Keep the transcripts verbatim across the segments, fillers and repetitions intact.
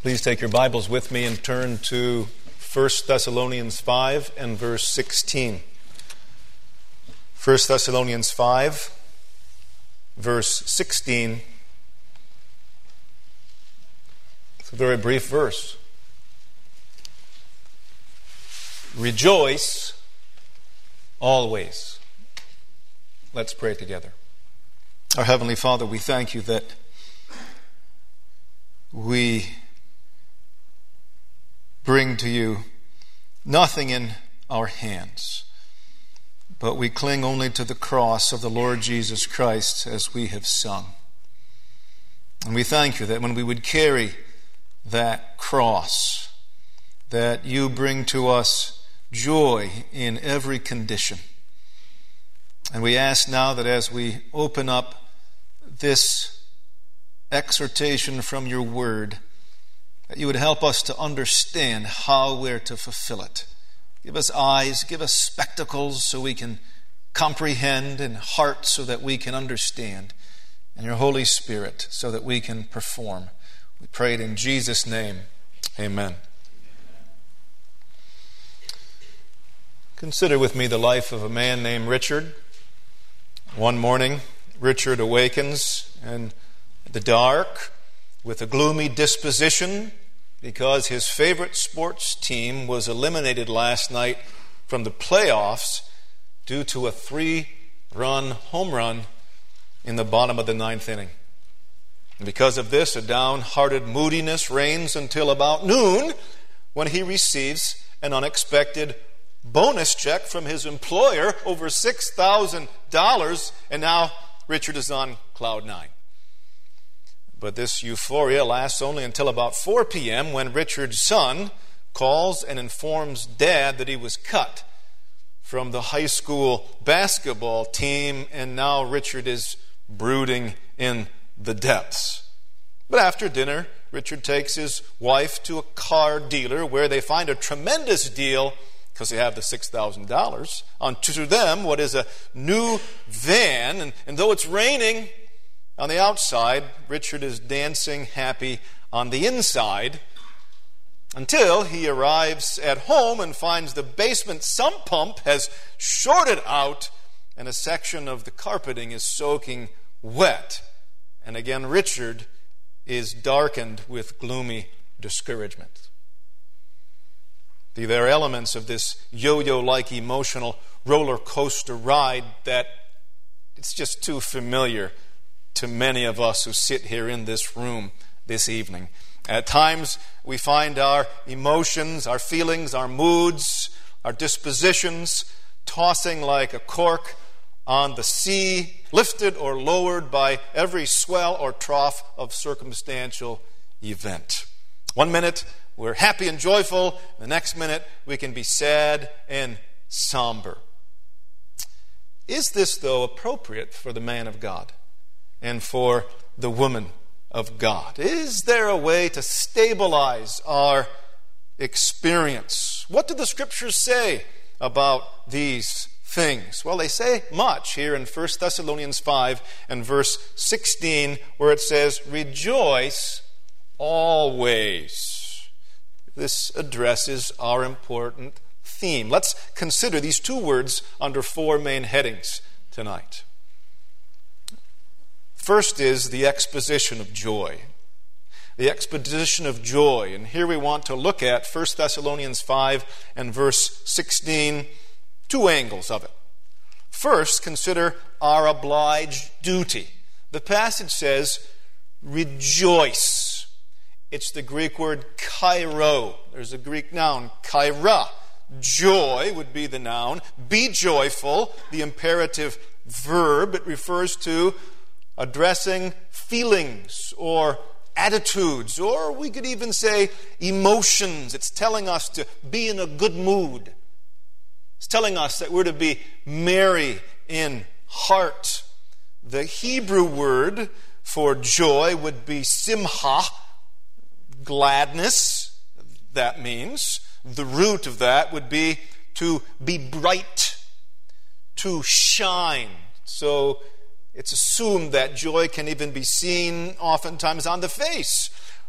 Please take your Bibles with me and turn to First Thessalonians five and verse sixteen. First Thessalonians five, verse sixteen. It's a very brief verse. Rejoice always. Let's pray together. Our Heavenly Father, we thank you that we bring to you nothing in our hands, but we cling only to the cross of the Lord Jesus Christ as we have sung. And we thank you that when we would carry that cross, that you bring to us joy in every condition. And we ask now that as we open up this exhortation from your word, that you would help us to understand how we're to fulfill it. Give us eyes, give us spectacles so we can comprehend, and hearts so that we can understand, and your Holy Spirit so that we can perform. We pray it in Jesus' name. Amen. Consider with me the life of a man named Richard. One morning, Richard awakens in the dark with a gloomy disposition because his favorite sports team was eliminated last night from the playoffs due to a three-run home run in the bottom of the ninth inning. And because of this, a downhearted moodiness reigns until about noon, when he receives an unexpected bonus check from his employer, over six thousand dollars, and now Richard is on cloud nine. But this euphoria lasts only until about four p.m. when Richard's son calls and informs Dad that he was cut from the high school basketball team, and now Richard is brooding in the depths. But after dinner, Richard takes his wife to a car dealer where they find a tremendous deal because they have the six thousand dollars on, to them, what is a new van. And, and though it's raining on the outside, Richard is dancing happy on the inside until he arrives at home and finds the basement sump pump has shorted out and a section of the carpeting is soaking wet. And again, Richard is darkened with gloomy discouragement. There are elements of this yo-yo-like emotional roller coaster ride that it's just too familiar to many of us who sit here in this room this evening. At times, we find our emotions, our feelings, our moods, our dispositions tossing like a cork on the sea, lifted or lowered by every swell or trough of circumstantial event. One minute, we're happy and joyful. The next minute, we can be sad and somber. Is this, though, appropriate for the man of God and for the woman of God? Is there a way to stabilize our experience? What do the Scriptures say about these things? Well, they say much here in First Thessalonians five and verse sixteen, where it says, "Rejoice always." This addresses our important theme. Let's consider these two words under four main headings tonight. First is the exposition of joy. The exposition of joy. And here we want to look at First Thessalonians five and verse sixteen, two angles of it. First, consider our obliged duty. The passage says, rejoice. It's the Greek word kairo. There's a Greek noun, kaira. Joy would be the noun. Be joyful, the imperative verb. It refers to addressing feelings or attitudes, or we could even say emotions. It's telling us to be in a good mood. It's telling us that we're to be merry in heart. The Hebrew word for joy would be simcha, gladness. That means the root of that would be to be bright, to shine. So it's assumed that joy can even be seen oftentimes on the face.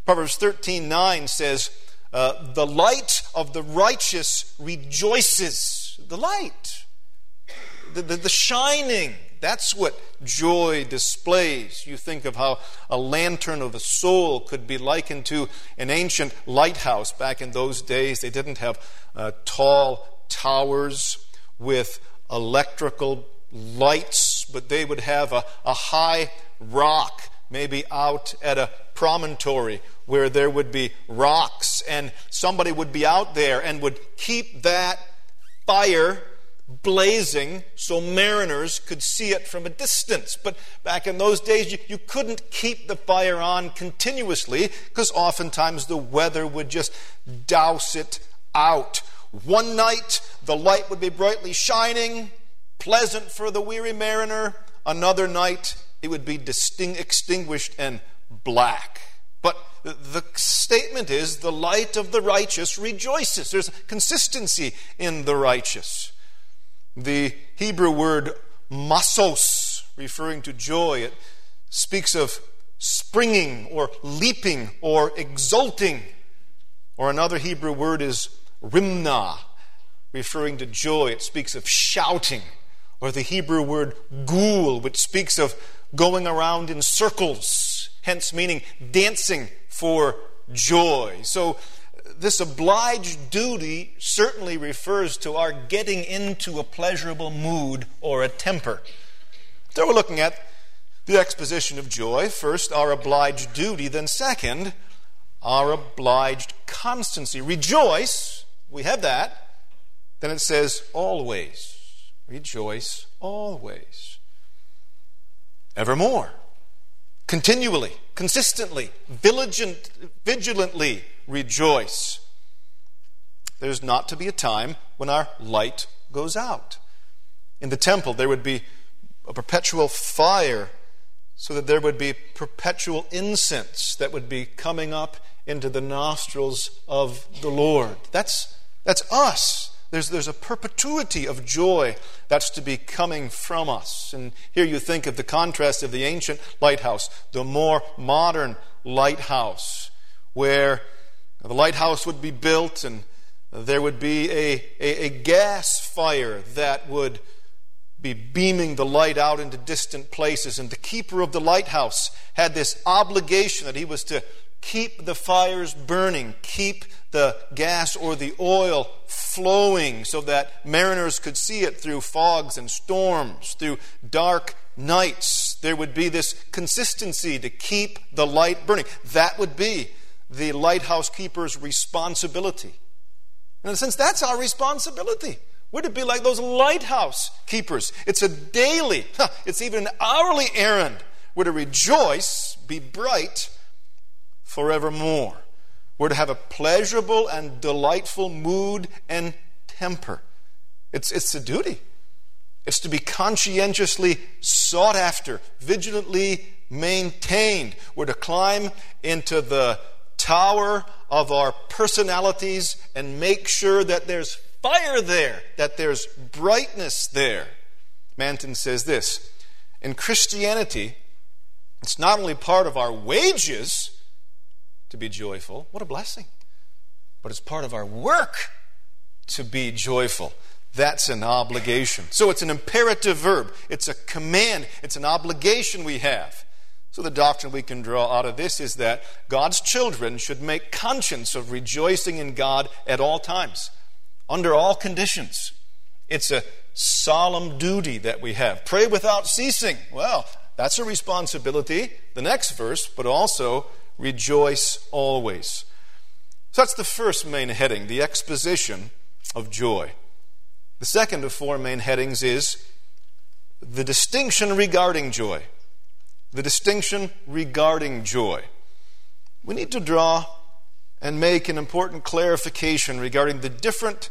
Proverbs thirteen nine says, uh, the light of the righteous rejoices. The light, the, the, the shining, that's what joy displays. You think of how a lantern of a soul could be likened to an ancient lighthouse. Back in those days, they didn't have uh, tall towers with electrical lights, but they would have a, a high rock, maybe out at a promontory where there would be rocks, and somebody would be out there and would keep that fire blazing so mariners could see it from a distance. But back in those days, you, you couldn't keep the fire on continuously because oftentimes the weather would just douse it out. One night, the light would be brightly shining, pleasant for the weary mariner. Another night, it would be distinct, extinguished and black. But the statement is, the light of the righteous rejoices. There's consistency in the righteous. The Hebrew word masos, referring to joy, it speaks of springing or leaping or exulting. Or another Hebrew word is rimna, referring to joy. It speaks of shouting. Or the Hebrew word gul, which speaks of going around in circles, hence meaning dancing for joy. So this obliged duty certainly refers to our getting into a pleasurable mood or a temper. So we're looking at the exposition of joy. First, our obliged duty. Then second, our obliged constancy. Rejoice, we have that. Then it says always. Rejoice always. Evermore. Continually, consistently, vigilant, vigilantly rejoice. There's not to be a time when our light goes out. In the temple, there would be a perpetual fire so that there would be perpetual incense that would be coming up into the nostrils of the Lord. That's, that's us. There's, there's a perpetuity of joy that's to be coming from us. And here you think of the contrast of the ancient lighthouse, the more modern lighthouse, where the lighthouse would be built and there would be a, a, a gas fire that would be beaming the light out into distant places. And the keeper of the lighthouse had this obligation that he was to keep the fires burning, keep the gas or the oil flowing so that mariners could see it through fogs and storms, through dark nights. There would be this consistency to keep the light burning. That would be the lighthouse keeper's responsibility. And in a sense, that's our responsibility. We're to be like those lighthouse keepers. It's a daily, it's even an hourly errand. We're to rejoice, be bright forevermore. We're to have a pleasurable and delightful mood and temper. It's, it's a duty. It's to be conscientiously sought after, vigilantly maintained. We're to climb into the tower of our personalities and make sure that there's fire there, that there's brightness there. Manton says this, in Christianity, it's not only part of our wages to be joyful, what a blessing, but it's part of our work to be joyful. That's an obligation. So it's an imperative verb. It's a command. It's an obligation we have. So the doctrine we can draw out of this is that God's children should make conscience of rejoicing in God at all times, under all conditions. It's a solemn duty that we have. Pray without ceasing. Well, that's a responsibility. The next verse, but also rejoice always. So that's the first main heading, the exposition of joy. The second of four main headings is the distinction regarding joy. The distinction regarding joy. We need to draw and make an important clarification regarding the different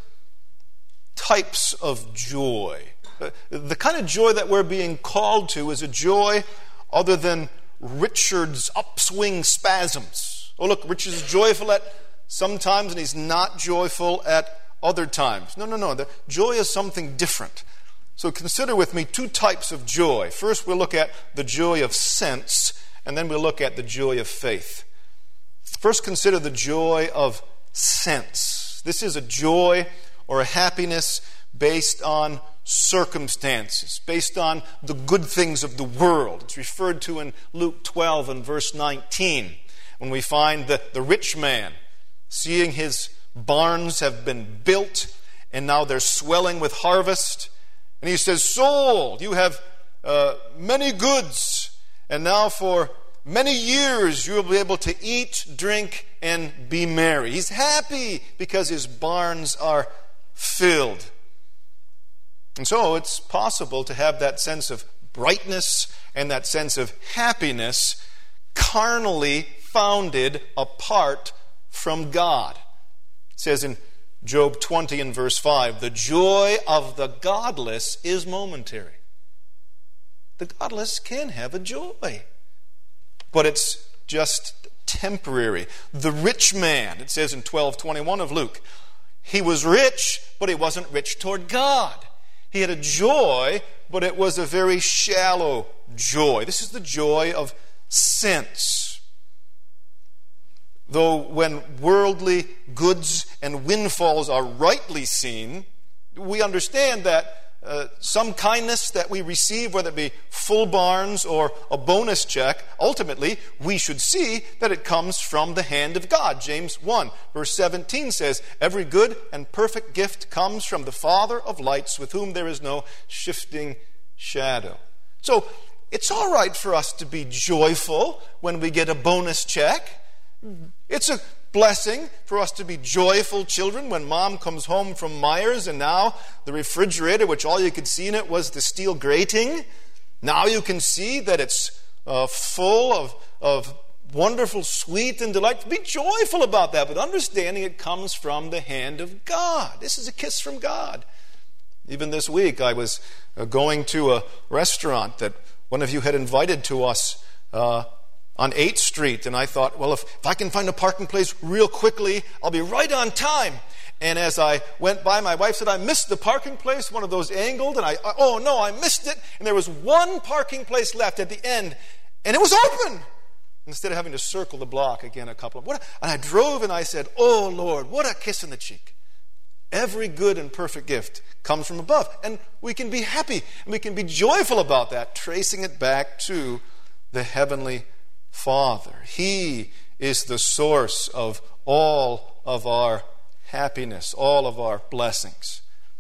types of joy. The kind of joy that we're being called to is a joy other than Richard's upswing spasms. Oh, look, Richard's joyful at some times and he's not joyful at other times. No, no, no. The joy is something different. So consider with me two types of joy. First, we'll look at the joy of sense, and then we'll look at the joy of faith. First, consider the joy of sense. This is a joy or a happiness based on circumstances, based on the good things of the world. It's referred to in Luke twelve and verse nineteen, when we find the, the rich man seeing his barns have been built and now they're swelling with harvest. And he says, "Sold, you have uh, many goods, and now for many years you will be able to eat, drink, and be merry." He's happy because his barns are filled. And so it's possible to have that sense of brightness and that sense of happiness carnally founded apart from God. It says in Job twenty and verse five, "The joy of the godless is momentary." The godless can have a joy, but it's just temporary. The rich man, it says in twelve twenty-one of Luke, he was rich, but he wasn't rich toward God. He had a joy, but it was a very shallow joy. This is the joy of sense. Though when worldly goods and windfalls are rightly seen, we understand that uh, some kindness that we receive, whether it be full barns or a bonus check, ultimately we should see that it comes from the hand of God. James one verse seventeen says, "Every good and perfect gift comes from the Father of lights, with whom there is no shifting shadow." So it's all right for us to be joyful when we get a bonus check. It's a blessing for us to be joyful children when mom comes home from Myers and now the refrigerator, which all you could see in it was the steel grating, now you can see that it's uh, full of, of wonderful, sweet, and delight. Be joyful about that, but understanding it comes from the hand of God. This is a kiss from God. Even this week I was uh, going to a restaurant that one of you had invited to us uh, on eighth street, and I thought, well, if, if I can find a parking place real quickly, I'll be right on time. And as I went by, my wife said, "I missed the parking place," one of those angled, and I, oh no, I missed it. And there was one parking place left at the end, and it was open. Instead of having to circle the block again a couple of, what, and I drove and I said, "Oh Lord, what a kiss in the cheek." Every good and perfect gift comes from above, and we can be happy, and we can be joyful about that, tracing it back to the heavenly Father. He is the source of all of our happiness, all of our blessings.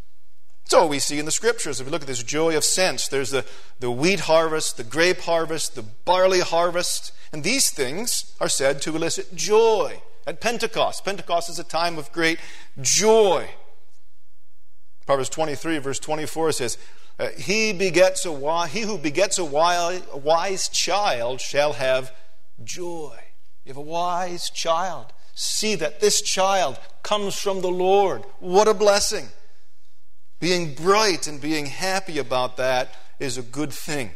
So we see in the Scriptures, if we look at this joy of sense, there's the, the wheat harvest, the grape harvest, the barley harvest, and these things are said to elicit joy at Pentecost. Pentecost is a time of great joy. Proverbs twenty-three, verse twenty-four says, uh, he begets a wise, he who begets a wise, a wise child shall have joy. You have a wise child. See that this child comes from the Lord. What a blessing. Being bright and being happy about that is a good thing.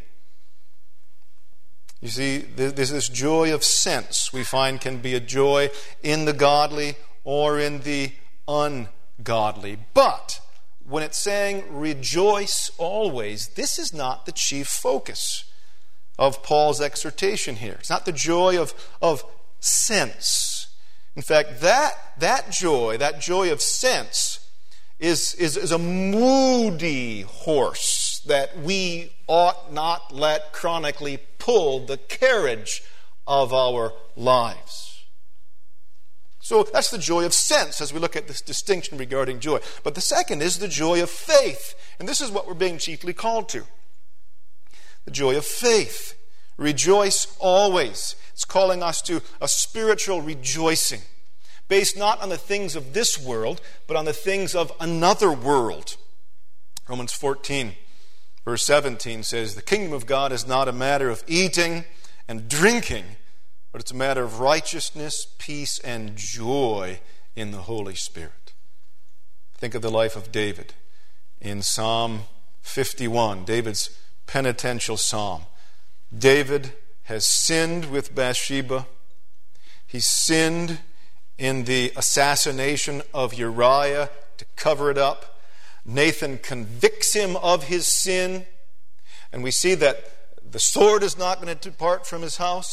You see, there's this joy of sense we find can be a joy in the godly or in the ungodly. But when it's saying rejoice always, this is not the chief focus of Paul's exhortation here. It's not the joy of, of sense. In fact, that, that joy, that joy of sense, is, is, is a moody horse that we ought not let chronically pull the carriage of our lives. So that's the joy of sense as we look at this distinction regarding joy. But the second is the joy of faith. And this is what we're being chiefly called to. The joy of faith. Rejoice always. It's calling us to a spiritual rejoicing, based not on the things of this world, but on the things of another world. Romans fourteen, verse seventeen says, the kingdom of God is not a matter of eating and drinking, but it's a matter of righteousness, peace, and joy in the Holy Spirit. Think of the life of David in Psalm fifty-one, David's penitential psalm. David has sinned with Bathsheba. He sinned in the assassination of Uriah to cover it up. Nathan convicts him of his sin. And we see that the sword is not going to depart from his house.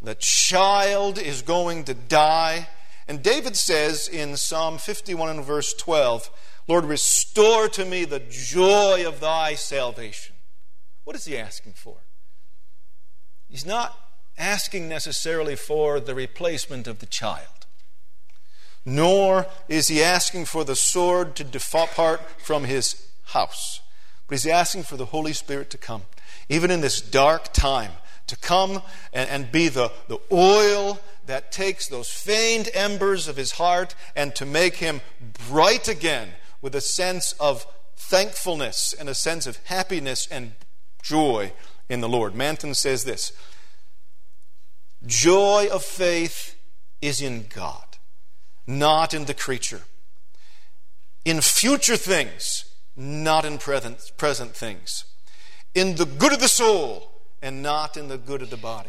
the child is going to die. And David says in Psalm fifty-one and verse twelve, Lord, restore to me the joy of thy salvation. What is he asking for? He's not asking necessarily for the replacement of the child, nor is he asking for the sword to depart from his house, but he's asking for the Holy Spirit to come, even in this dark time, to come and, and be the, the oil that takes those faint embers of his heart and to make him bright again with a sense of thankfulness and a sense of happiness and joy in the Lord. Manton says this: joy of faith is in God, not in the creature. In future things, not in present, present things. In the good of the soul, and not in the good of the body.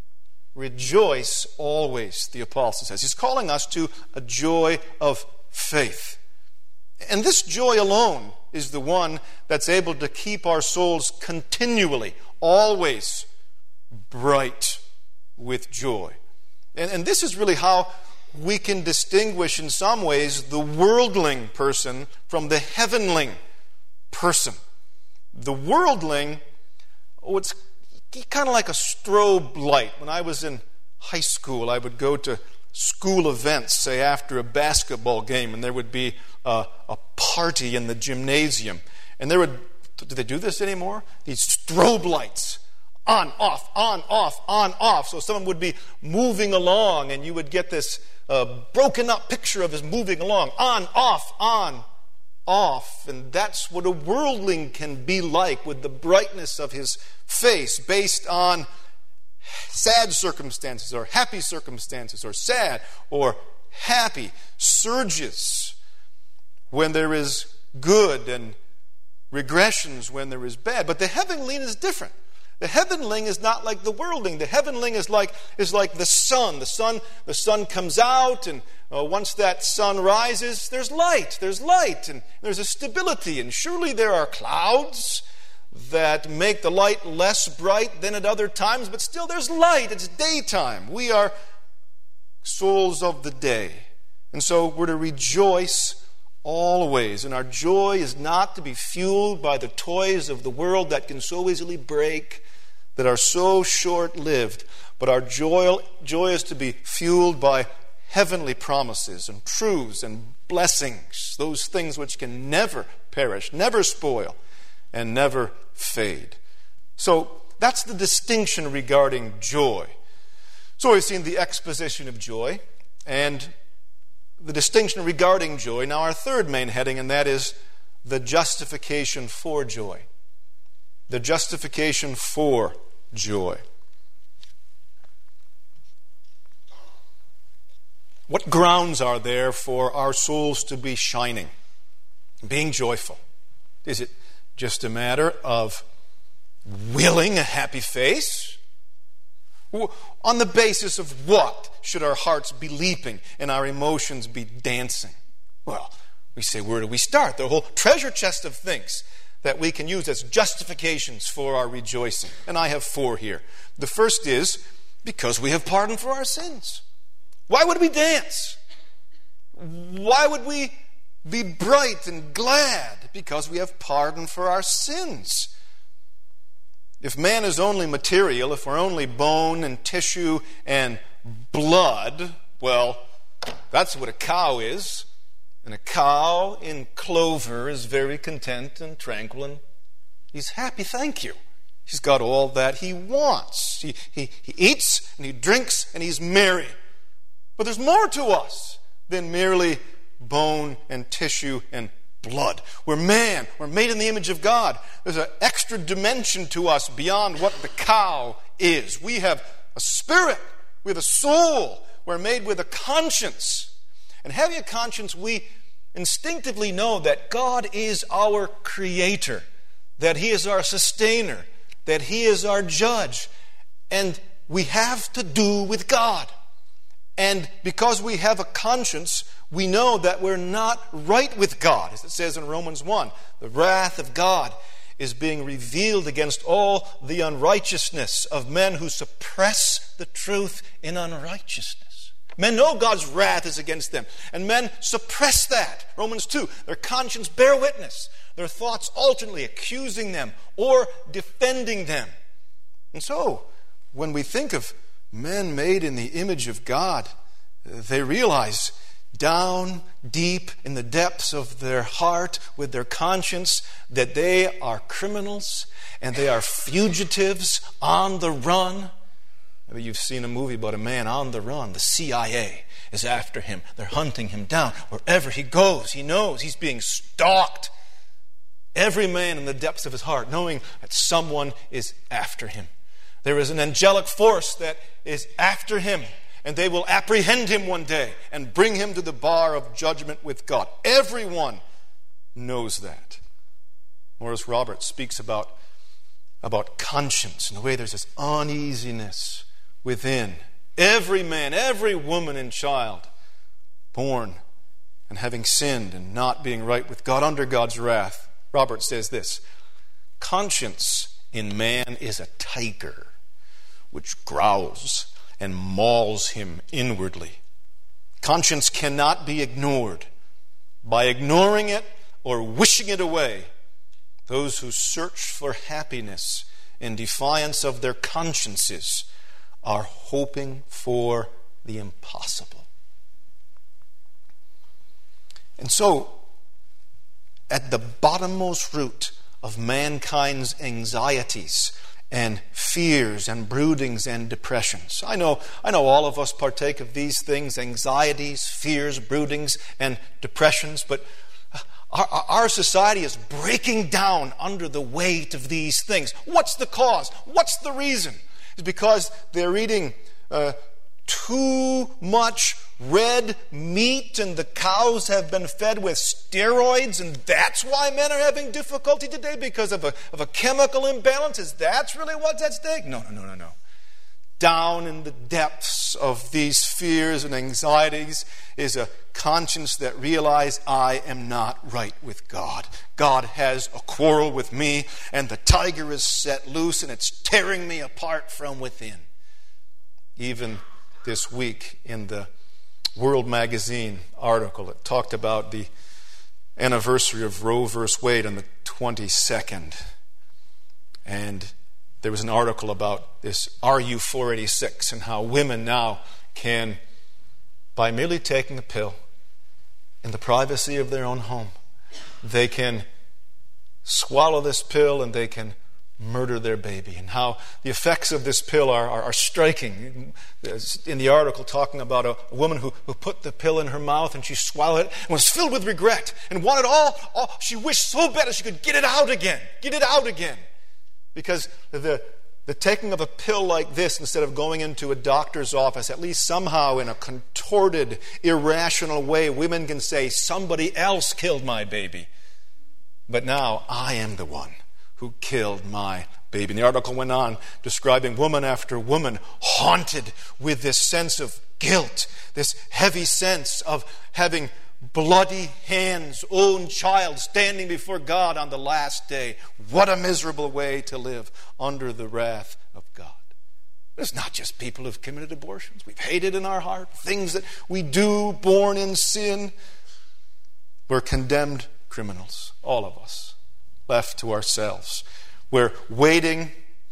Rejoice always, the apostle says. He's calling us to a joy of faith. And this joy alone is the one that's able to keep our souls continually, always bright with joy. And, and this is really how we can distinguish in some ways the worldling person from the heavenling person. The worldling, oh, it's kind of like a strobe light. When I was in high school, I would go to school events, say after a basketball game, and there would be a, a party in the gymnasium. And there would, do they do this anymore? These strobe lights. On, off, on, off, on, off. So someone would be moving along, and you would get this uh, broken up picture of us moving along. On, off, on, off. And that's what a worldling can be like, with the brightness of his face based on sad circumstances or happy circumstances, or sad or happy surges when there is good and regressions when there is bad. But the heavenling is different. The heavenling is not like the worldling. The heavenling is like is like the sun. The sun the sun comes out, and uh, once that sun rises, there's light. There's light, and there's a stability. And surely there are clouds that make the light less bright than at other times, but still there's light. It's daytime. We are souls of the day. And so we're to rejoice always. And our joy is not to be fueled by the toys of the world that can so easily break, that are so short-lived. But our joy, joy is to be fueled by heavenly promises and truths and blessings, those things which can never perish, never spoil, and never fade. So that's the distinction regarding joy. So we've seen the exposition of joy and the distinction regarding joy. Now our third main heading, and that is the justification for joy. The justification for joy. What grounds are there for our souls to be shining, being joyful? Is it just a matter of willing a happy face? On the basis of what should our hearts be leaping and our emotions be dancing? Well, we say, where do we start? The whole treasure chest of things that we can use as justifications for our rejoicing. And I have four here. The first is because we have pardon for our sins. Why would we dance? Why would we be bright and glad? Because we have pardon for our sins. If man is only material, if we're only bone and tissue and blood, well, that's what a cow is. And a cow in clover is very content and tranquil, and he's happy, thank you. He's got all that he wants. He, he, he eats and he drinks and he's merry. But there's more to us than merely bone and tissue and blood. We're man. We're made in the image of God. There's an extra dimension to us beyond what the cow is. We have a spirit. We have a soul. We're made with a conscience. And having a conscience, we instinctively know that God is our creator, that He is our sustainer, that He is our judge. And we have to do with God. And because we have a conscience, we know that we're not right with God. As it says in Romans one, the wrath of God is being revealed against all the unrighteousness of men who suppress the truth in unrighteousness. Men know God's wrath is against them, and men suppress that. Romans two, their conscience bear witness, their thoughts alternately accusing them or defending them. And so, when we think of men made in the image of God, they realize down deep in the depths of their heart with their conscience that they are criminals and they are fugitives on the run. Maybe you've seen a movie about a man on the run. The C I A is after him. They're hunting him down. Wherever he goes, he knows he's being stalked. Every man in the depths of his heart knowing that someone is after him. There is an angelic force that is after him, and they will apprehend him one day and bring him to the bar of judgment with God. Everyone knows that. Morris Roberts speaks about, about conscience and the way there's this uneasiness within. Every man, every woman and child born and having sinned and not being right with God under God's wrath. Roberts says this: conscience in man is a tiger which growls and mauls him inwardly. Conscience cannot be ignored. By ignoring it or wishing it away, those who search for happiness in defiance of their consciences are hoping for the impossible. And so, at the bottommost root of mankind's anxieties and fears and broodings and depressions. I know, I know all of us partake of these things, anxieties, fears, broodings, and depressions, but our, our society is breaking down under the weight of these things. What's the cause? What's the reason? It's because they're eating uh, too much red meat and the cows have been fed with steroids, and that's why men are having difficulty today, because of a, of a chemical imbalance. Is that really what's at stake? No, no, no, no, no. Down in the depths of these fears and anxieties is a conscience that realizes I am not right with God. God has a quarrel with me, and the tiger is set loose and it's tearing me apart from within. Even this week in the World Magazine article, it talked about the anniversary of Roe versus Wade on the twenty-second. And there was an article about this R U four eighty-six and how women now can, by merely taking a pill in the privacy of their own home, they can swallow this pill and they can murder their baby, and how the effects of this pill are, are, are striking. In the article, talking about a, a woman who, who put the pill in her mouth and she swallowed it and was filled with regret and wanted all, all she wished so bad that she could get it out again, get it out again. Because the, the taking of a pill like this, instead of going into a doctor's office, at least somehow in a contorted, irrational way, women can say, somebody else killed my baby. But now I am the one who killed my baby. And the article went on describing woman after woman haunted with this sense of guilt, this heavy sense of having bloody hands, own child standing before God on the last day. What a miserable way to live under the wrath of God. It's not just people who've committed abortions. We've hated in our heart things that we do, born in sin. We're condemned criminals, all of us. Left to ourselves. We're waiting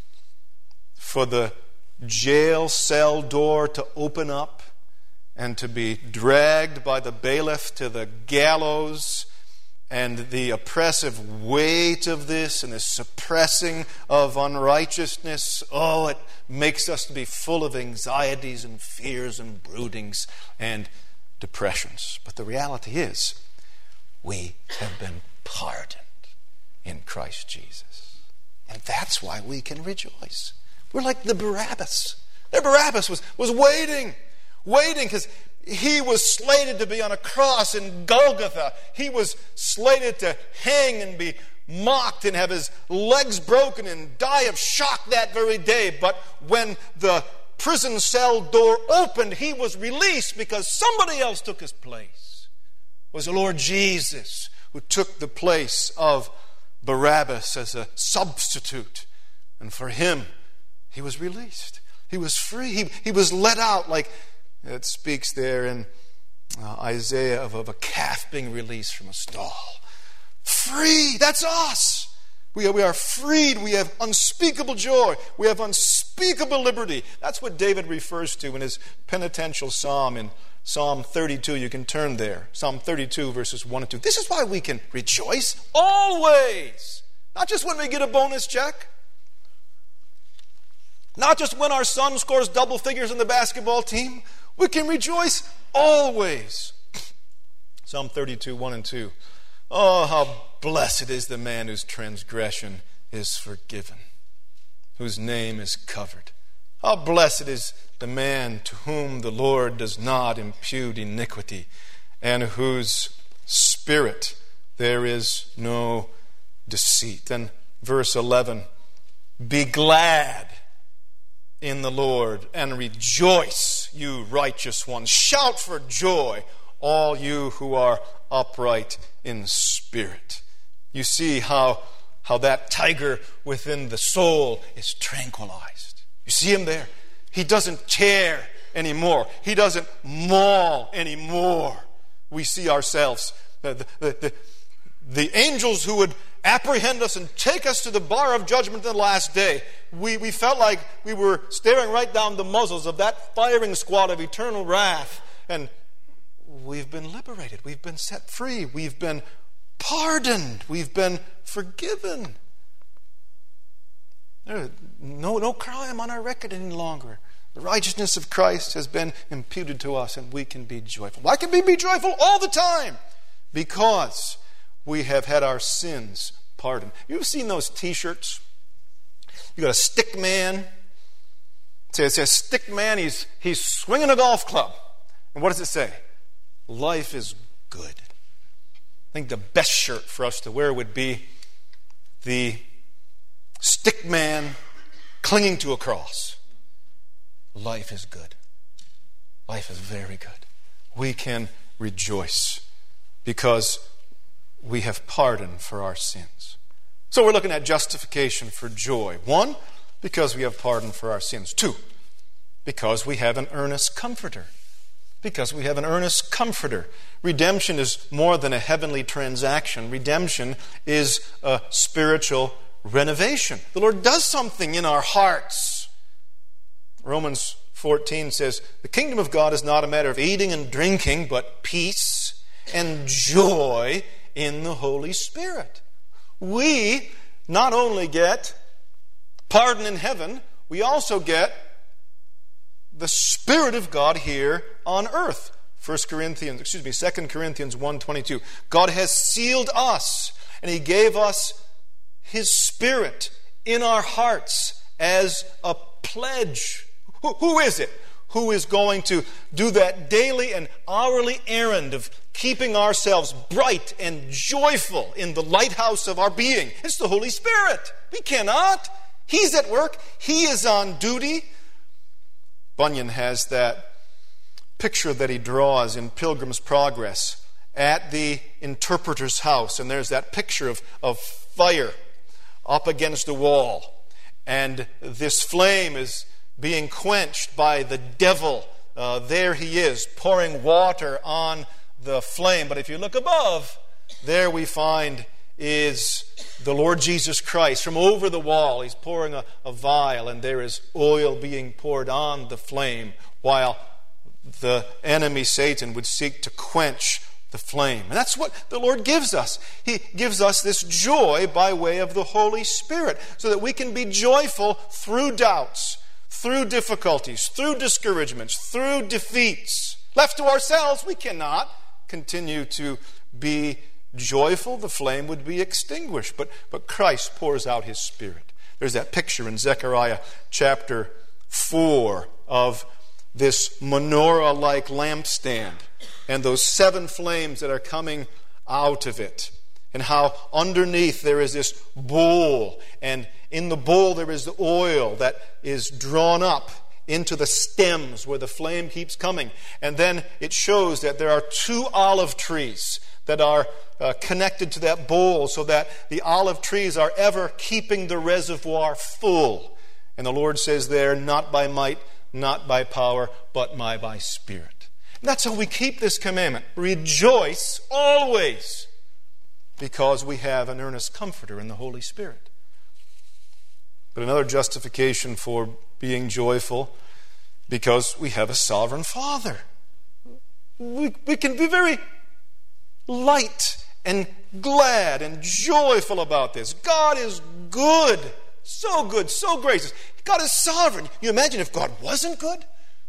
for the jail cell door to open up and to be dragged by the bailiff to the gallows, and the oppressive weight of this and the suppressing of unrighteousness, oh, it makes us to be full of anxieties and fears and broodings and depressions. But the reality is, we have been pardoned in Christ Jesus. And that's why we can rejoice. We're like the Barabbas. The Barabbas was, was waiting, waiting, because he was slated to be on a cross in Golgotha. He was slated to hang and be mocked and have his legs broken and die of shock that very day. But when the prison cell door opened, he was released because somebody else took his place. It was the Lord Jesus who took the place of Barabbas as a substitute. And for him, he was released. He was free. He, he was let out, like it speaks there in uh, Isaiah of, of a calf being released from a stall. Free! That's us! We are, we are freed. We have unspeakable joy. We have unspeakable liberty. That's what David refers to in his penitential psalm in Psalm thirty-two. You can turn there. Psalm thirty-two, verses one and two. This is why we can rejoice always. Not just when we get a bonus check. Not just when our son scores double figures in the basketball team. We can rejoice always. Psalm thirty-two, one and two. Oh, how blessed is the man whose transgression is forgiven, whose name is covered. How blessed is the man to whom the Lord does not impute iniquity, and whose spirit there is no deceit. Then verse eleven, be glad in the Lord and rejoice, you righteous ones. Shout for joy, all you who are upright in spirit. You see how, how that tiger within the soul is tranquilized. You see him there? He doesn't tear anymore. He doesn't maul anymore. We see ourselves. The, the, the, the angels who would apprehend us and take us to the bar of judgment in the last day, we, we felt like we were staring right down the muzzles of that firing squad of eternal wrath. And we've been liberated. We've been set free. We've been pardoned. We've been forgiven. There's no, no crime on our record any longer. The righteousness of Christ has been imputed to us, and we can be joyful. Why can we be joyful all the time? Because we have had our sins pardoned. You've seen those T-shirts? You got a stick man. It says, stick man, he's, he's swinging a golf club. And what does it say? Life is good. I think the best shirt for us to wear would be the stick man clinging to a cross. Life is good. Life is very good. We can rejoice because we have pardon for our sins. So we're looking at justification for joy. One, because we have pardon for our sins. Two, because we have an earnest comforter. Because we have an earnest comforter. Redemption is more than a heavenly transaction. Redemption is a spiritual renovation. The Lord does something in our hearts. Romans fourteen says, the kingdom of God is not a matter of eating and drinking, but peace and joy in the Holy Spirit. We not only get pardon in heaven, we also get the Spirit of God here on earth. First Corinthians, excuse me, Second Corinthians one twenty-two. God has sealed us, and He gave us His Spirit in our hearts as a pledge. Who, who is it who is going to do that daily and hourly errand of keeping ourselves bright and joyful in the lighthouse of our being? It's the Holy Spirit. We cannot. He's at work. He is on duty. Bunyan has that picture that he draws in Pilgrim's Progress at the interpreter's house. And there's that picture of, of fire up against a wall. And this flame is being quenched by the devil. Uh, there he is, pouring water on the flame. But if you look above, there we find is the Lord Jesus Christ. From over the wall, He's pouring a, a vial, and there is oil being poured on the flame, while the enemy Satan would seek to quench the flame. And that's what the Lord gives us. He gives us this joy by way of the Holy Spirit, so that we can be joyful through doubts, through difficulties, through discouragements, through defeats. Left to ourselves, we cannot continue to be joyful. The flame would be extinguished. But, but Christ pours out His Spirit. There's that picture in Zechariah chapter four of this menorah-like lampstand and those seven flames that are coming out of it. And how underneath there is this bowl, and in the bowl there is the oil that is drawn up into the stems where the flame keeps coming. And then it shows that there are two olive trees that are uh, connected to that bowl so that the olive trees are ever keeping the reservoir full. And the Lord says there, not by might, not by power, but by my Spirit. And that's how we keep this commandment. Rejoice always, because we have an earnest comforter in the Holy Spirit. But another justification for being joyful, because we have a sovereign Father. We, we can be very light and glad and joyful about this. God is good, so good, so gracious. God is sovereign. You imagine if God wasn't good?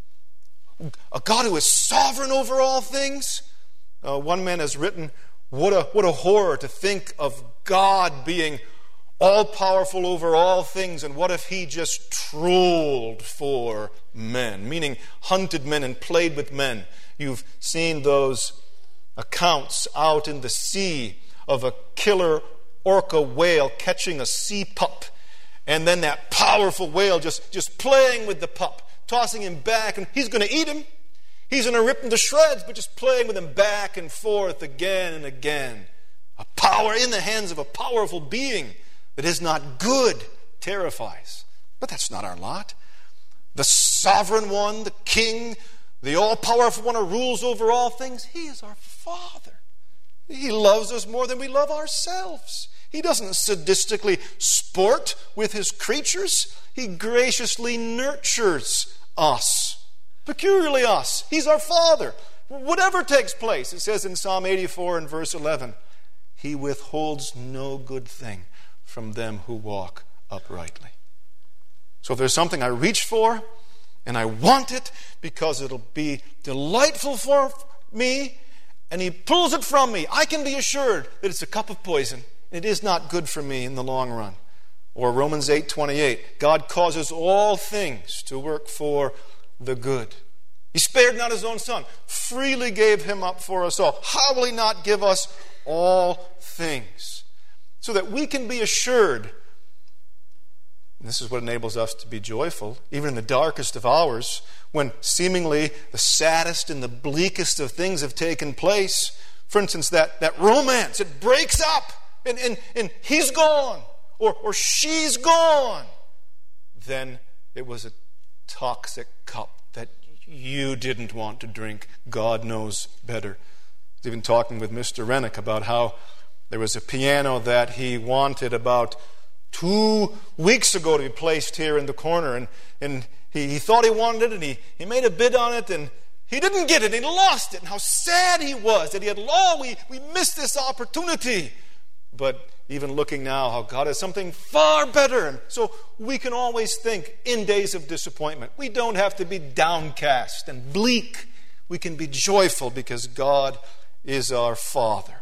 A God who is sovereign over all things? Uh, one man has written, what a, what a horror to think of God being all-powerful over all things, and what if he just trolled for men, meaning hunted men and played with men. You've seen those accounts out in the sea of a killer orca whale catching a sea pup, and then that powerful whale just, just playing with the pup, tossing him back, and he's going to eat him. He's going to rip him to shreds, but just playing with him back and forth again and again. A power in the hands of a powerful being that is not good terrifies. But that's not our lot. The sovereign one, the king, the all-powerful one who rules over all things, he is our Father. He loves us more than we love ourselves. He doesn't sadistically sport with his creatures. He graciously nurtures us, peculiarly us. He's our Father. Whatever takes place, it says in Psalm eighty-four and verse eleven, he withholds no good thing from them who walk uprightly. So if there's something I reach for, and I want it because it'll be delightful for me, and he pulls it from me, I can be assured that it's a cup of poison. It is not good for me in the long run. Or Romans eight twenty-eight, God causes all things to work for the good. He spared not his own Son, freely gave him up for us all. How will he not give us all things? So that we can be assured, and this is what enables us to be joyful, even in the darkest of hours, when seemingly the saddest and the bleakest of things have taken place. For instance, that, that romance, it breaks up, and, and, and he's gone, or, or she's gone. Then it was a toxic cup that you didn't want to drink. God knows better. I was even talking with Mister Rennick about how there was a piano that he wanted about two weeks ago to be placed here in the corner, and, and he, he thought he wanted it, and he, he made a bid on it, and he didn't get it, and he lost it, and how sad he was that he had, oh, we, we missed this opportunity. But even looking now, how God has something far better. And so we can always think in days of disappointment. We don't have to be downcast and bleak. We can be joyful because God is our Father.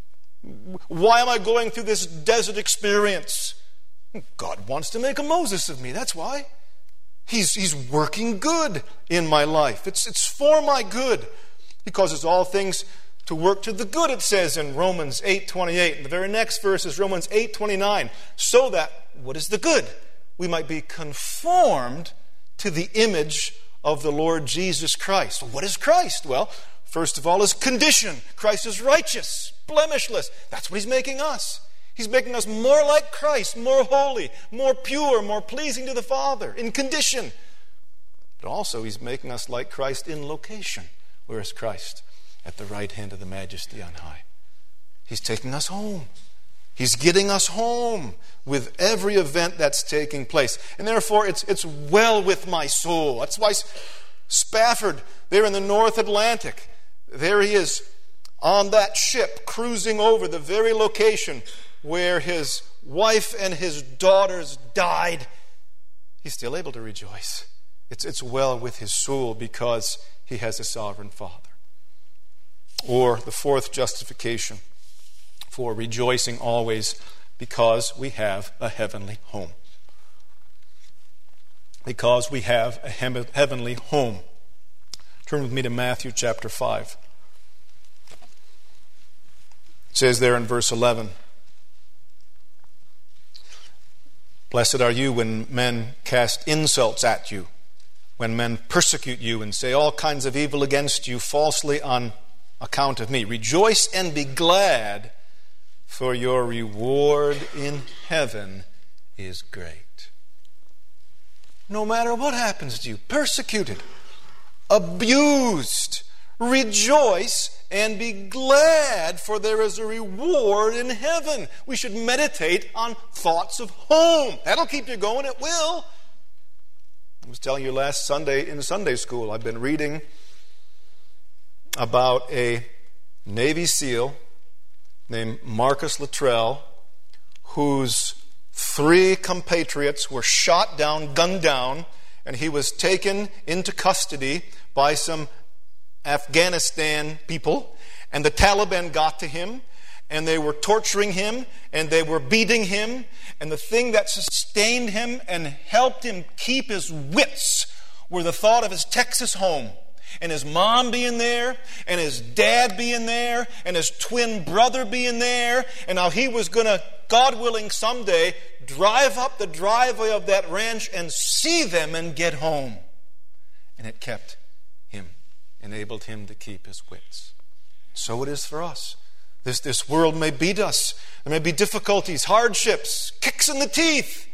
Why am I going through this desert experience? God wants to make a Moses of me, that's why. He's, he's working good in my life. It's, it's for my good. He causes all things to work to the good, it says in Romans eight twenty-eight. And the very next verse is Romans eight twenty-nine. So that, what is the good? We might be conformed to the image of the Lord Jesus Christ. What is Christ? Well, first of all, his condition. Christ is righteous, blemishless. That's what he's making us. He's making us more like Christ, more holy, more pure, more pleasing to the Father in condition. But also he's making us like Christ in location. Where is Christ? At the right hand of the Majesty on high. He's taking us home. He's getting us home with every event that's taking place. And therefore, it's, it's well with my soul. That's why Spafford, there in the North Atlantic, there he is on that ship cruising over the very location where his wife and his daughters died. He's still able to rejoice. It's, it's well with his soul because he has a sovereign Father. Or the fourth justification for rejoicing always, because we have a heavenly home. Because we have a heavenly home. Turn with me to Matthew chapter five. It says there in verse eleven, blessed are you when men cast insults at you, when men persecute you and say all kinds of evil against you falsely on account of me. Rejoice and be glad, for your reward in heaven is great. No matter what happens to you, persecuted, abused, rejoice and be glad, for there is a reward in heaven. We should meditate on thoughts of home. That'll keep you going. It will. I was telling you last Sunday in Sunday school, I've been reading about a Navy SEAL named Marcus Luttrell, whose three compatriots were shot down, gunned down, and he was taken into custody by some Afghanistan people, and the Taliban got to him, and they were torturing him, and they were beating him, and the thing that sustained him and helped him keep his wits were the thought of his Texas home, and his mom being there, and his dad being there, and his twin brother being there, and how he was going to, God willing, someday drive up the driveway of that ranch and see them and get home. And it kept him, enabled him to keep his wits. So it is for us. This, this world may beat us. There may be difficulties, hardships, kicks in the teeth.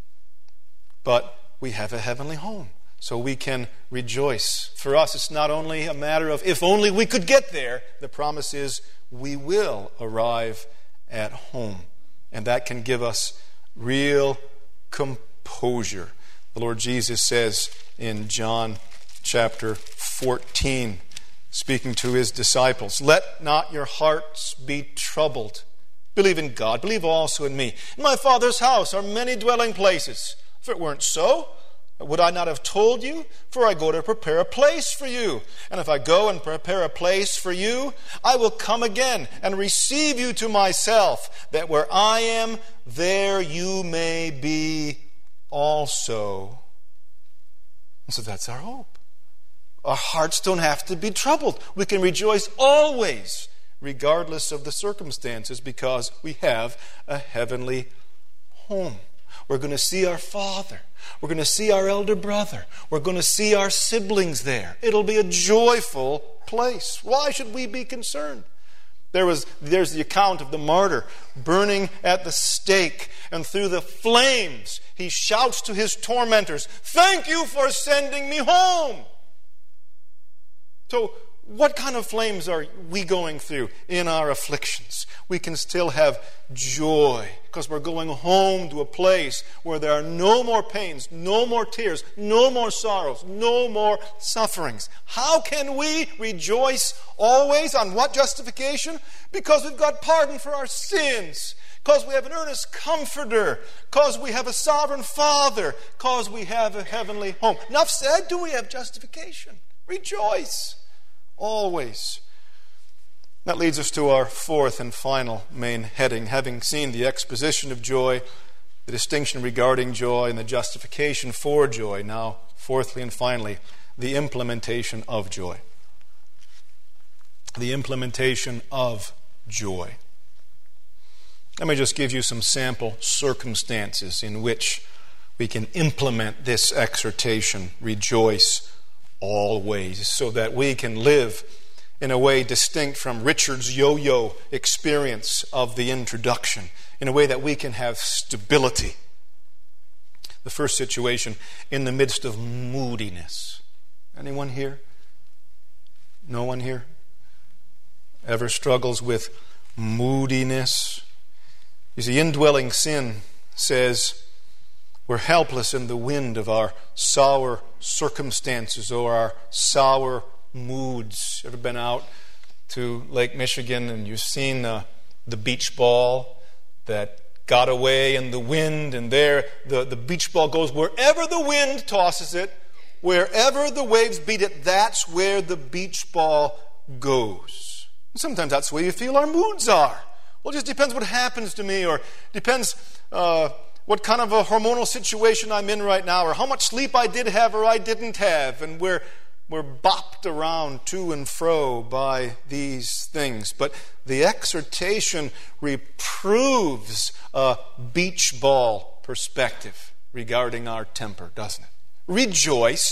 But we have a heavenly home, so we can rejoice. For us, it's not only a matter of if only we could get there. The promise is we will arrive at home. And that can give us real composure. The Lord Jesus says in John chapter fourteen, speaking to his disciples, "Let not your hearts be troubled. Believe in God. Believe also in me. In my Father's house are many dwelling places. If it weren't so, would I not have told you? For I go to prepare a place for you. And if I go and prepare a place for you, I will come again and receive you to myself, that where I am, there you may be also." And so that's our hope. Our hearts don't have to be troubled. We can rejoice always, regardless of the circumstances, because we have a heavenly home. We're going to see our Father. We're going to see our elder brother. We're going to see our siblings there. It'll be a joyful place. Why should we be concerned? There was, there's the account of the martyr burning at the stake, and through the flames he shouts to his tormentors, "Thank you for sending me home." So what kind of flames are we going through in our afflictions? We can still have joy because we're going home to a place where there are no more pains, no more tears, no more sorrows, no more sufferings. How can we rejoice always? On what justification? Because we've got pardon for our sins, because we have an earnest comforter, because we have a sovereign Father, because we have a heavenly home. Enough said. Do we have justification? Rejoice always. That leads us to our fourth and final main heading. Having seen the exposition of joy, the distinction regarding joy, and the justification for joy, now fourthly and finally, the implementation of joy. The implementation of joy. Let me just give you some sample circumstances in which we can implement this exhortation, rejoice always, so that we can live in a way distinct from Richard's yo-yo experience of the introduction, in a way that we can have stability. The first situation, in the midst of moodiness. Anyone here? No one here ever struggles with moodiness? You see, indwelling sin says we're helpless in the wind of our sour circumstances or our sour moods. Ever been out to Lake Michigan and you've seen the, the beach ball that got away in the wind, and there the, the beach ball goes wherever the wind tosses it, wherever the waves beat it, that's where the beach ball goes. And sometimes that's the way you feel our moods are. Well, it just depends what happens to me, or depends uh, what kind of a hormonal situation I'm in right now, or how much sleep I did have or I didn't have, and we're We're bopped around to and fro by these things. But the exhortation reproves a beach ball perspective regarding our temper, doesn't it? Rejoice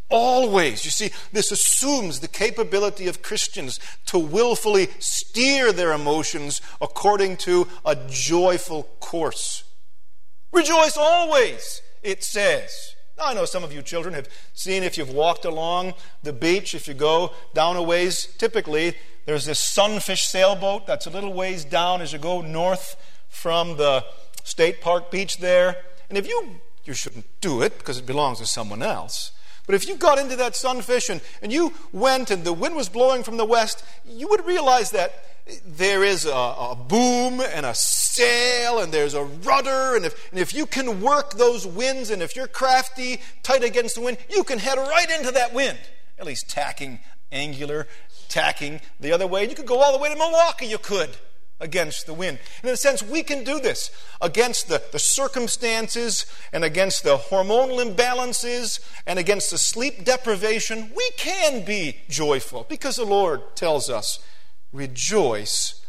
always. You see, this assumes the capability of Christians to willfully steer their emotions according to a joyful course. Rejoice always, it says. Now, I know some of you children have seen, if you've walked along the beach, if you go down a ways, typically there's this sunfish sailboat that's a little ways down as you go north from the State Park beach there. And if you, you shouldn't do it because it belongs to someone else. But if you got into that sunfish and, and you went and the wind was blowing from the west, you would realize that there is a, a boom and a sail and there's a rudder. And if, and if you can work those winds and if you're crafty, tight against the wind, you can head right into that wind. At least tacking angular, tacking the other way. You could go all the way to Milwaukee, you could, against the wind. And in a sense, we can do this against the, the circumstances and against the hormonal imbalances and against the sleep deprivation. We can be joyful because the Lord tells us, rejoice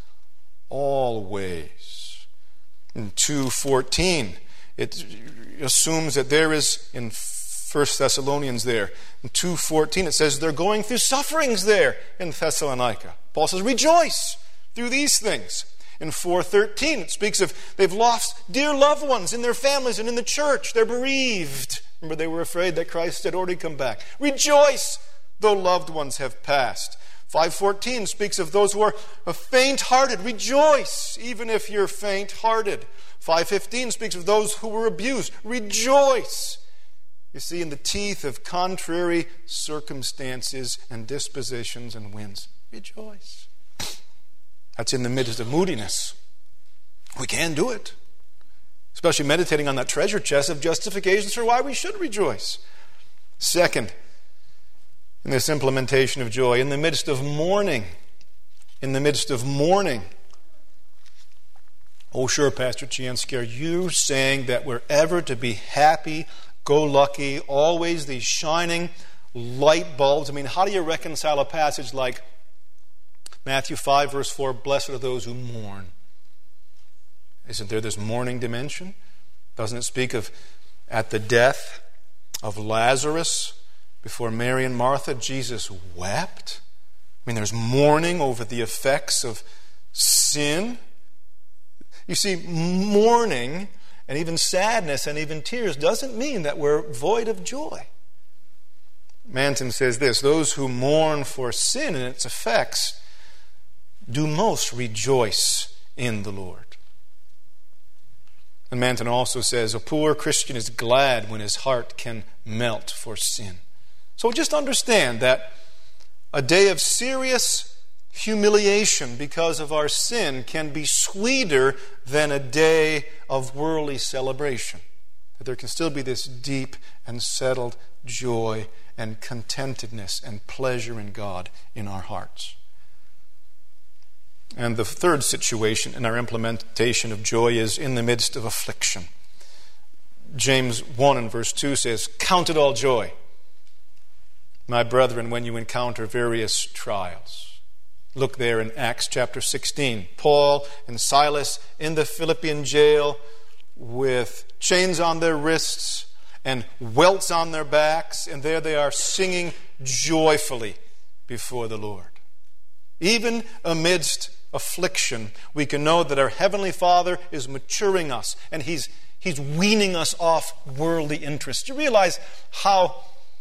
always. In two fourteen, it assumes that there is, in First Thessalonians there, in two fourteen, it says they're going through sufferings there in Thessalonica. Paul says, rejoice through these things. In four thirteen, it speaks of they've lost dear loved ones in their families and in the church. They're bereaved. Remember, they were afraid that Christ had already come back. Rejoice, though loved ones have passed. five fourteen speaks of those who are faint-hearted. Rejoice, even if you're faint-hearted. five fifteen speaks of those who were abused. Rejoice. You see, in the teeth of contrary circumstances and dispositions and winds, rejoice. That's in the midst of moodiness. We can do it. Especially meditating on that treasure chest of justifications for why we should rejoice. Second, in this implementation of joy, in the midst of mourning, in the midst of mourning. Oh, sure, Pastor Chiansky, are you saying that we're ever to be happy, go lucky, always these shining light bulbs? I mean, how do you reconcile a passage like Matthew five, verse four, blessed are those who mourn? Isn't there this mourning dimension? Doesn't it speak of at the death of Lazarus, before Mary and Martha, Jesus wept? I mean, there's mourning over the effects of sin. You see, mourning and even sadness and even tears doesn't mean that we're void of joy. Manton says this, those who mourn for sin and its effects do most rejoice in the Lord. And Manton also says, a poor Christian is glad when his heart can melt for sin. So just understand that a day of serious humiliation because of our sin can be sweeter than a day of worldly celebration. That there can still be this deep and settled joy and contentedness and pleasure in God in our hearts. And the third situation in our implementation of joy is in the midst of affliction. James one and verse two says, count it all joy, my brethren, when you encounter various trials. Look there in Acts chapter sixteen. Paul and Silas in the Philippian jail with chains on their wrists and welts on their backs, and there they are singing joyfully before the Lord. Even amidst affliction, we can know that our Heavenly Father is maturing us and He's He's weaning us off worldly interests. You realize how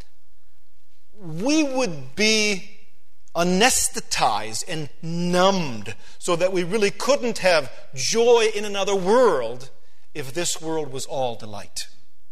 we would be anesthetized and numbed so that we really couldn't have joy in another world if this world was all delight.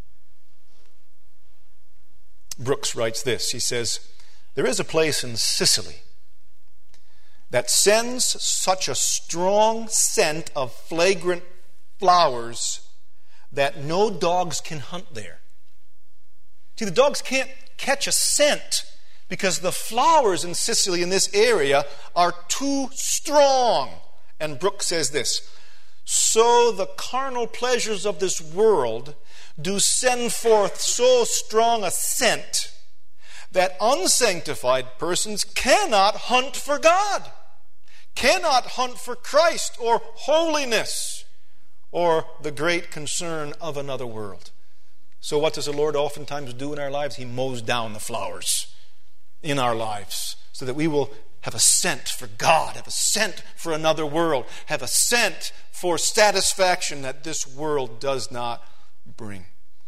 Brooks writes this. He says, there is a place in Sicily that sends such a strong scent of fragrant flowers that no dogs can hunt there. See, the dogs can't catch a scent because the flowers in Sicily, in this area, are too strong. And Brooks says this, so the carnal pleasures of this world do send forth so strong a scent that unsanctified persons cannot hunt for God, cannot hunt for Christ or holiness or the great concern of another world. So what does the Lord oftentimes do in our lives? He mows down the flowers in our lives so that we will have a scent for God, have a scent for another world, have a scent for satisfaction that this world does not bring.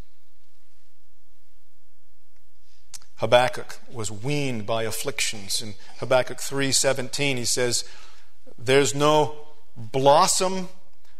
Habakkuk was weaned by afflictions. In Habakkuk three seventeen, he says, there's no blossom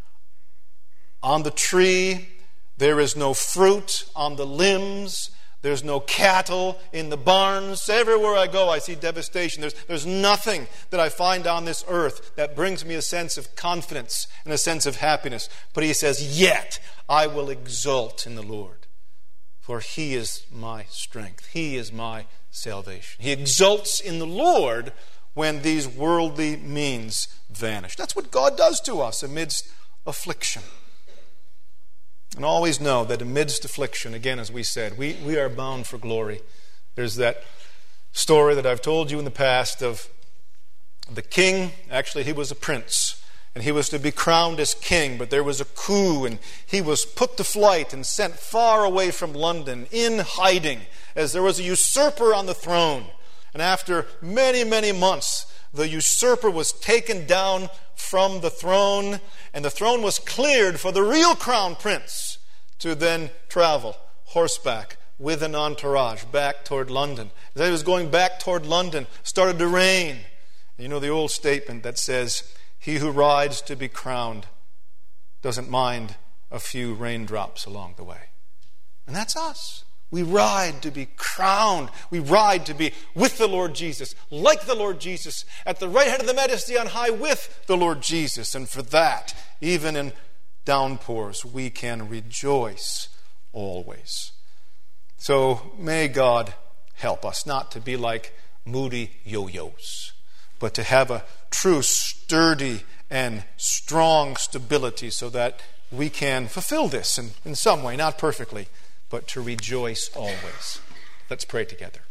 on the tree, there is no fruit on the limbs, there's no cattle in the barns. Everywhere I go, I see devastation. There's, there's nothing that I find on this earth that brings me a sense of confidence and a sense of happiness. But he says, yet I will exult in the Lord, for he is my strength. He is my salvation. He exults in the Lord when these worldly means vanish. That's what God does to us amidst affliction. And always know that amidst affliction, again, as we said, we, we are bound for glory. There's that story that I've told you in the past of the king. Actually, he was a prince, and he was to be crowned as king, but there was a coup, and he was put to flight and sent far away from London in hiding, as there was a usurper on the throne. And after many, many months, the usurper was taken down from the throne, and the throne was cleared for the real crown prince to then travel horseback with an entourage back toward London. As he was going back toward London, started to rain. And you know the old statement that says, he who rides to be crowned doesn't mind a few raindrops along the way. And that's us. We ride to be crowned. We ride to be with the Lord Jesus, like the Lord Jesus, at the right hand of the majesty on high with the Lord Jesus. And for that, even in downpours, we can rejoice always. So may God help us not to be like moody yo-yos, but to have a true sturdy and strong stability so that we can fulfill this in, in some way, not perfectly, but to rejoice always. Let's pray together.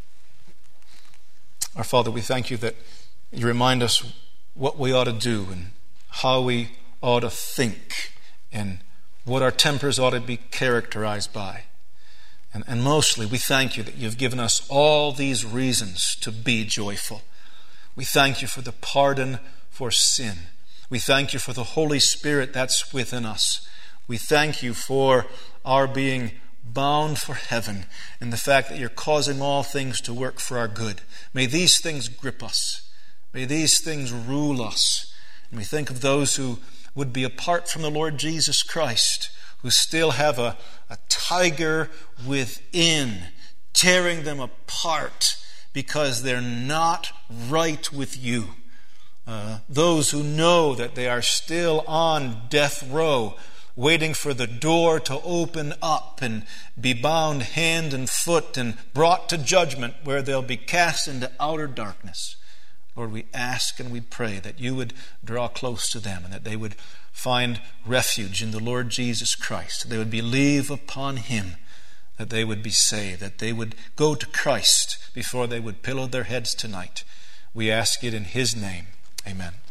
Our Father, we thank you that you remind us what we ought to do and how we ought to think and what our tempers ought to be characterized by. And, and mostly, we thank you that you've given us all these reasons to be joyful. We thank you for the pardon for sin. We thank you for the Holy Spirit that's within us. We thank you for our being bound for heaven and the fact that you're causing all things to work for our good. May these things grip us. May these things rule us. And we think of those who would be apart from the Lord Jesus Christ, who still have a, a tiger within, tearing them apart because they're not right with you. Uh, those who know that they are still on death row, waiting for the door to open up and be bound hand and foot and brought to judgment where they'll be cast into outer darkness. Lord, we ask and we pray that you would draw close to them and that they would find refuge in the Lord Jesus Christ. That they would believe upon him, that they would be saved, that they would go to Christ before they would pillow their heads tonight. We ask it in his name. Amen.